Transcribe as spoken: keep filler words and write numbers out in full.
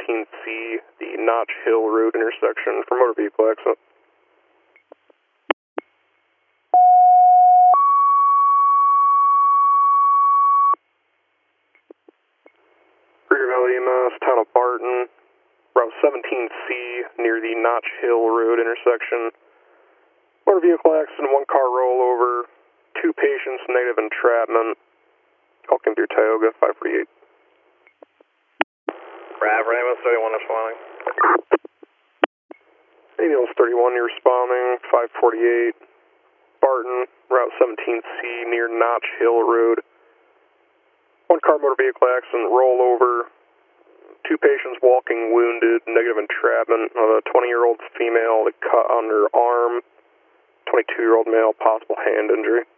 seventeen C, the Notch Hill Road intersection for motor vehicle accident. Greater Valley E M S, town of Barton, Route seventeen C near the Notch Hill Road intersection. Motor vehicle accident, one car rollover, two patients, negative entrapment. Call came through Tioga, five forty-eight. Rav, ambulance thirty-one responding. Ambulance thirty-one, you're responding, five forty-eight. Barton, Route seventeen C near Notch Hill Road. One car motor vehicle accident, rollover. Two patients walking wounded, negative entrapment. A twenty-year-old female that cut on her arm. twenty-two-year-old male, possible hand injury.